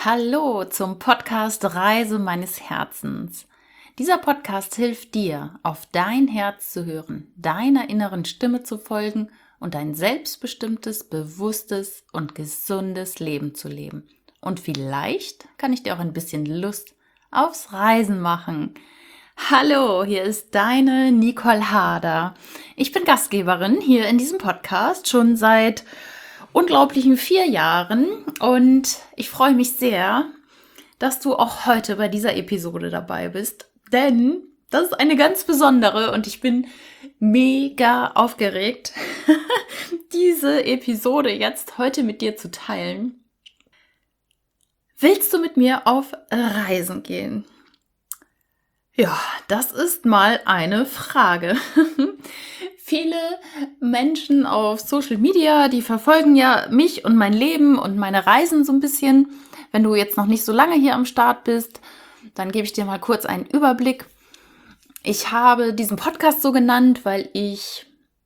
Hallo zum Podcast Reise meines Herzens. Dieser Podcast hilft dir, auf dein Herz zu hören, deiner inneren Stimme zu folgen und ein selbstbestimmtes, bewusstes und gesundes Leben zu leben. Und vielleicht kann ich dir auch ein bisschen Lust aufs Reisen machen. Hallo, hier ist deine Nicole Harder. Ich bin Gastgeberin hier in diesem Podcast schon seit unglaublichen 4 Jahren und ich freue mich sehr, dass du auch heute bei dieser Episode dabei bist, denn das ist eine ganz besondere und ich bin mega aufgeregt, diese Episode jetzt heute mit dir zu teilen. Willst du mit mir auf Reisen gehen? Ja, das ist mal eine Frage. Viele Menschen auf Social Media, die verfolgen ja mich und mein Leben und meine Reisen so ein bisschen. Wenn du jetzt noch nicht so lange hier am Start bist, dann gebe ich dir mal kurz einen Überblick. Ich habe diesen Podcast so genannt, weil ich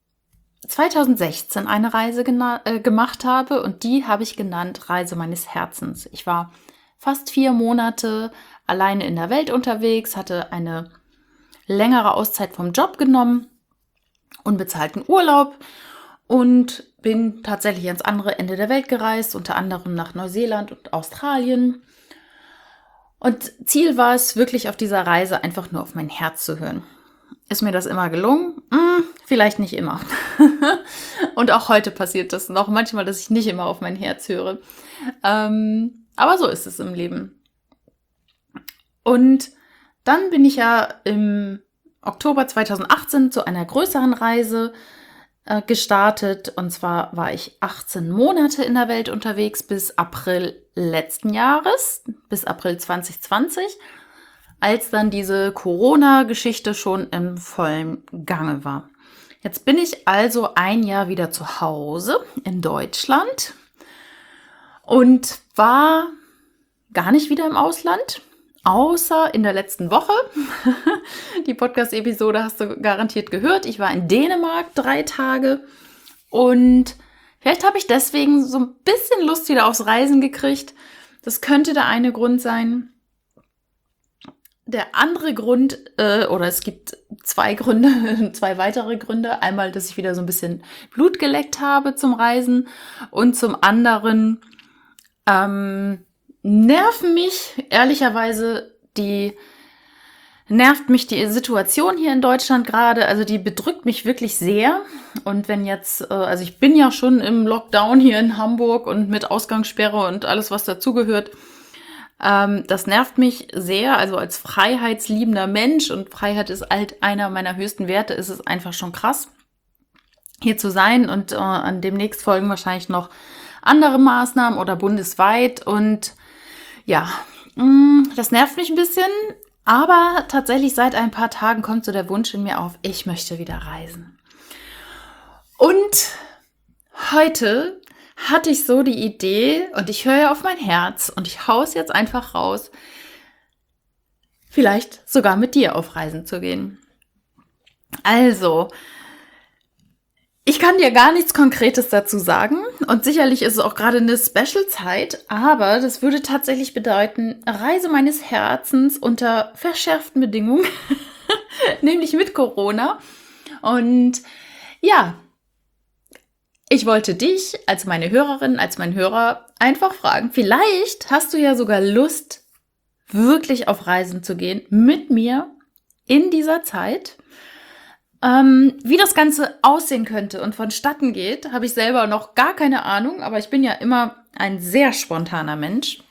2016 eine Reise gemacht habe und die habe ich genannt Reise meines Herzens. Ich war fast 4 Monate alleine in der Welt unterwegs, hatte eine längere Auszeit vom Job genommen, unbezahlten Urlaub und bin tatsächlich ans andere Ende der Welt gereist, unter anderem nach Neuseeland und Australien. Und Ziel war es, wirklich auf dieser Reise einfach nur auf mein Herz zu hören. Ist mir das immer gelungen? Vielleicht nicht immer. Und auch heute passiert das noch manchmal, dass ich nicht immer auf mein Herz höre. Aber so ist es im Leben. Und dann bin ich ja im Oktober 2018 zu einer größeren Reise gestartet. Und zwar war ich 18 Monate in der Welt unterwegs bis April letzten Jahres, bis April 2020, als dann diese Corona-Geschichte schon im vollen Gange war. Jetzt bin ich also ein Jahr wieder zu Hause in Deutschland und war gar nicht wieder im Ausland. Außer in der letzten Woche. Die Podcast-Episode hast du garantiert gehört. Ich war in Dänemark 3 Tage und vielleicht habe ich deswegen so ein bisschen Lust wieder aufs Reisen gekriegt. Das könnte der eine Grund sein. Der andere Grund, oder es gibt 2 Gründe, 2 weitere Gründe. Einmal, dass ich wieder so ein bisschen Blut geleckt habe zum Reisen und zum anderen nervt mich die Situation hier in Deutschland gerade, also die bedrückt mich wirklich sehr. Und wenn jetzt, also ich bin ja schon im Lockdown hier in Hamburg und mit Ausgangssperre und alles, was dazugehört, das nervt mich sehr. Also als freiheitsliebender Mensch, und Freiheit ist halt einer meiner höchsten Werte, ist es einfach schon krass, hier zu sein. Und an demnächst folgen wahrscheinlich noch andere Maßnahmen oder bundesweit und ja, das nervt mich ein bisschen, aber tatsächlich seit ein paar Tagen kommt so der Wunsch in mir auf, ich möchte wieder reisen. Und heute hatte ich so die Idee, und ich höre ja auf mein Herz und ich hau es jetzt einfach raus, vielleicht sogar mit dir auf Reisen zu gehen. Also, ich kann dir gar nichts Konkretes dazu sagen und sicherlich ist es auch gerade eine Special-Zeit, aber das würde tatsächlich bedeuten, Reise meines Herzens unter verschärften Bedingungen, nämlich mit Corona. Und ja, ich wollte dich als meine Hörerin, als mein Hörer einfach fragen, vielleicht hast du ja sogar Lust, wirklich auf Reisen zu gehen mit mir in dieser Zeit. Wie das Ganze aussehen könnte und vonstatten geht, habe ich selber noch gar keine Ahnung, aber ich bin ja immer ein sehr spontaner Mensch.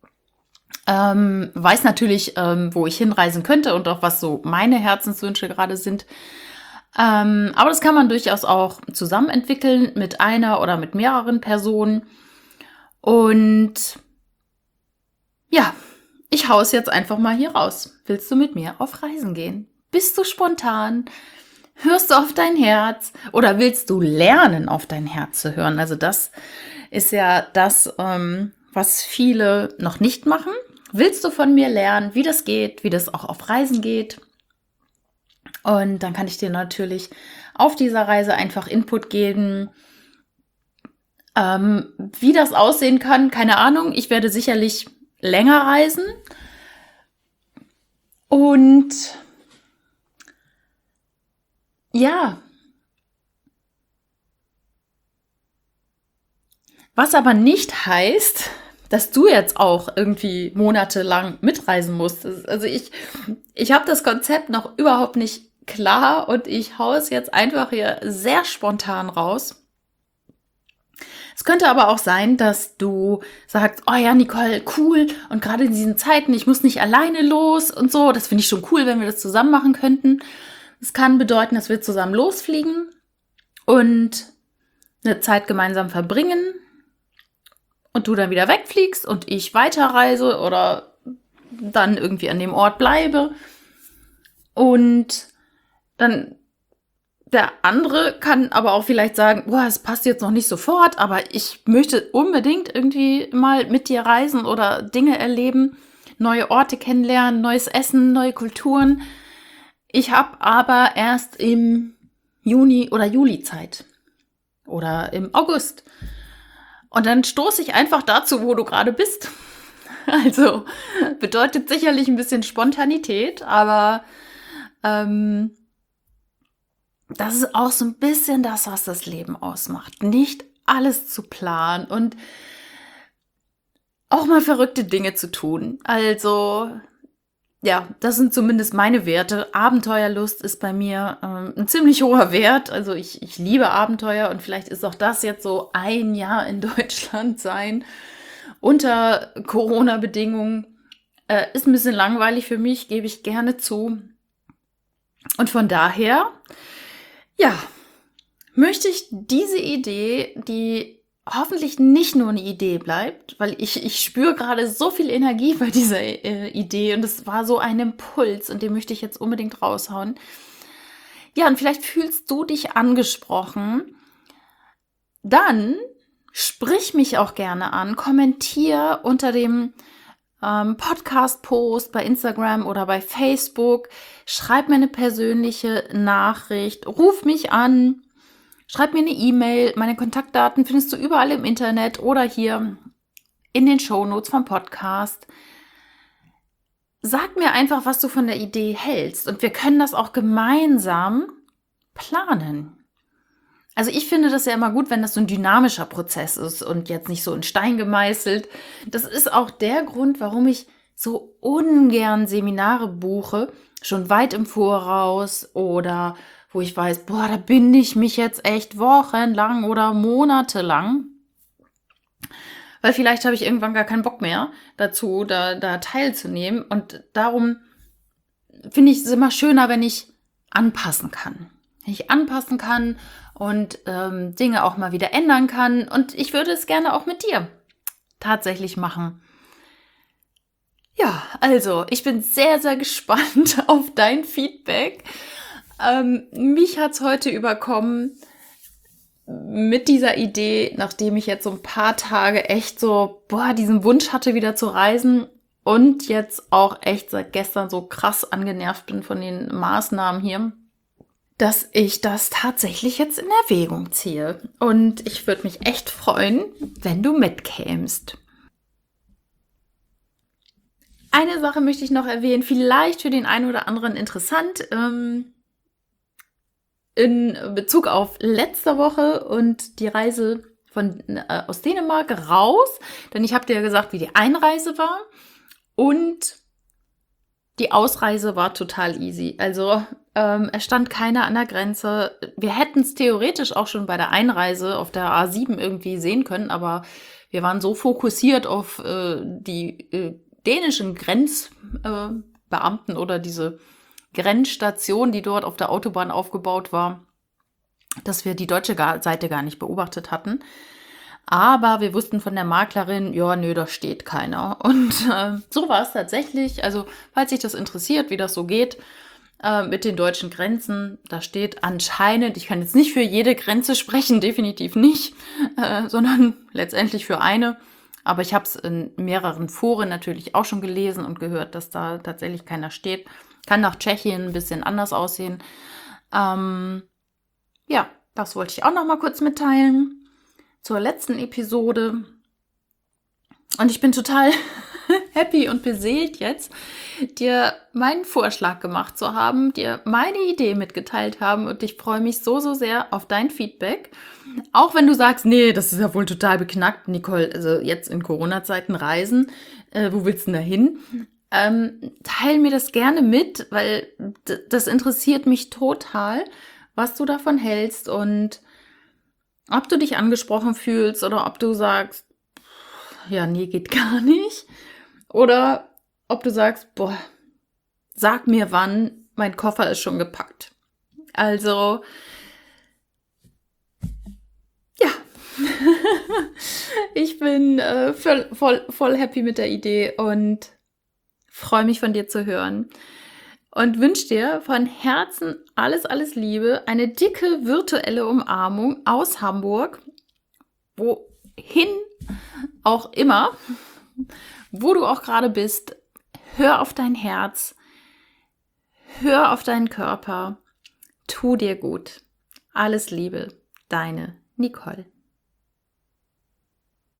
Weiß natürlich, wo ich hinreisen könnte und auch was so meine Herzenswünsche gerade sind. Aber das kann man durchaus auch zusammen entwickeln mit einer oder mit mehreren Personen. Und ja, ich hau es jetzt einfach mal hier raus. Willst du mit mir auf Reisen gehen? Bist du spontan? Hörst du auf dein Herz oder willst du lernen, auf dein Herz zu hören? Also das ist ja das, was viele noch nicht machen. Willst du von mir lernen, wie das geht, wie das auch auf Reisen geht? Und dann kann ich dir natürlich auf dieser Reise einfach Input geben, wie das aussehen kann, keine Ahnung. Ich werde sicherlich länger reisen. Und ja, was aber nicht heißt, dass du jetzt auch irgendwie monatelang mitreisen musst. Also ich habe das Konzept noch überhaupt nicht klar und ich hau es jetzt einfach hier sehr spontan raus. Es könnte aber auch sein, dass du sagst, oh ja, Nicole, cool. Und gerade in diesen Zeiten, ich muss nicht alleine los und so. Das finde ich schon cool, wenn wir das zusammen machen könnten. Das kann bedeuten, dass wir zusammen losfliegen und eine Zeit gemeinsam verbringen und du dann wieder wegfliegst und ich weiterreise oder dann irgendwie an dem Ort bleibe. Und dann der andere kann aber auch vielleicht sagen, boah, es passt jetzt noch nicht sofort, aber ich möchte unbedingt irgendwie mal mit dir reisen oder Dinge erleben, neue Orte kennenlernen, neues Essen, neue Kulturen. Ich habe aber erst im Juni oder Juli Zeit oder im August. Und dann stoße ich einfach dazu, wo du gerade bist. Also bedeutet sicherlich ein bisschen Spontanität, aber das ist auch so ein bisschen das, was das Leben ausmacht. Nicht alles zu planen und auch mal verrückte Dinge zu tun. Also ja, das sind zumindest meine Werte. Abenteuerlust ist bei mir ein ziemlich hoher Wert. Also ich liebe Abenteuer und vielleicht ist auch das jetzt so ein Jahr in Deutschland sein unter Corona-Bedingungen. Ist ein bisschen langweilig für mich, gebe ich gerne zu. Und von daher, ja, möchte ich diese Idee, die hoffentlich nicht nur eine Idee bleibt, weil ich spüre gerade so viel Energie bei dieser Idee und es war so ein Impuls und den möchte ich jetzt unbedingt raushauen. Ja, und vielleicht fühlst du dich angesprochen. Dann sprich mich auch gerne an, kommentier unter dem Podcast-Post bei Instagram oder bei Facebook, schreib mir eine persönliche Nachricht, ruf mich an, schreib mir eine E-Mail. Meine Kontaktdaten findest du überall im Internet oder hier in den Shownotes vom Podcast. Sag mir einfach, was du von der Idee hältst und wir können das auch gemeinsam planen. Also ich finde das ja immer gut, wenn das so ein dynamischer Prozess ist und jetzt nicht so in Stein gemeißelt. Das ist auch der Grund, warum ich so ungern Seminare buche, schon weit im Voraus oder wo ich weiß, boah, da binde ich mich jetzt echt wochenlang oder monatelang. Weil vielleicht habe ich irgendwann gar keinen Bock mehr dazu, da teilzunehmen. Und darum finde ich es immer schöner, wenn ich anpassen kann. Wenn ich anpassen kann und Dinge auch mal wieder ändern kann. Und ich würde es gerne auch mit dir tatsächlich machen. Ja, also ich bin sehr, sehr gespannt auf dein Feedback. Mich hat es heute überkommen mit dieser Idee, nachdem ich jetzt so ein paar Tage echt so, diesen Wunsch hatte, wieder zu reisen und jetzt auch echt seit gestern so krass angenervt bin von den Maßnahmen hier, dass ich das tatsächlich jetzt in Erwägung ziehe. Und ich würde mich echt freuen, wenn du mitkämst. Eine Sache möchte ich noch erwähnen, vielleicht für den einen oder anderen interessant, in Bezug auf letzte Woche und die Reise aus Dänemark raus. Denn ich habe dir ja gesagt, wie die Einreise war und die Ausreise war total easy. Also es stand keiner an der Grenze. Wir hätten es theoretisch auch schon bei der Einreise auf der A7 irgendwie sehen können, aber wir waren so fokussiert auf die dänischen Grenzbeamten oder diese Grenzstation, die dort auf der Autobahn aufgebaut war, dass wir die deutsche Seite gar nicht beobachtet hatten. Aber wir wussten von der Maklerin, ja, nö, da steht keiner. Und so war es tatsächlich. Also, falls dich das interessiert, wie das so geht mit den deutschen Grenzen, da steht anscheinend, ich kann jetzt nicht für jede Grenze sprechen, definitiv nicht, sondern letztendlich für eine. Aber ich habe es in mehreren Foren natürlich auch schon gelesen und gehört, dass da tatsächlich keiner steht. Kann nach Tschechien ein bisschen anders aussehen. Ja, das wollte ich auch noch mal kurz mitteilen zur letzten Episode. Und ich bin total happy und beseelt jetzt, dir meinen Vorschlag gemacht zu haben, dir meine Idee mitgeteilt haben und ich freue mich so, so sehr auf dein Feedback. Auch wenn du sagst, nee, das ist ja wohl total beknackt, Nicole, also jetzt in Corona-Zeiten reisen, wo willst du denn da hin? Teil mir das gerne mit, weil das interessiert mich total, was du davon hältst und ob du dich angesprochen fühlst oder ob du sagst, ja, nee, geht gar nicht. Oder ob du sagst, boah, sag mir wann, mein Koffer ist schon gepackt. Also, ja, ich bin voll happy mit der Idee und freue mich von dir zu hören. Und wünsche dir von Herzen alles, alles Liebe, eine dicke virtuelle Umarmung aus Hamburg, wohin auch immer, wo du auch gerade bist. Hör auf dein Herz, hör auf deinen Körper, tu dir gut. Alles Liebe, deine Nicole.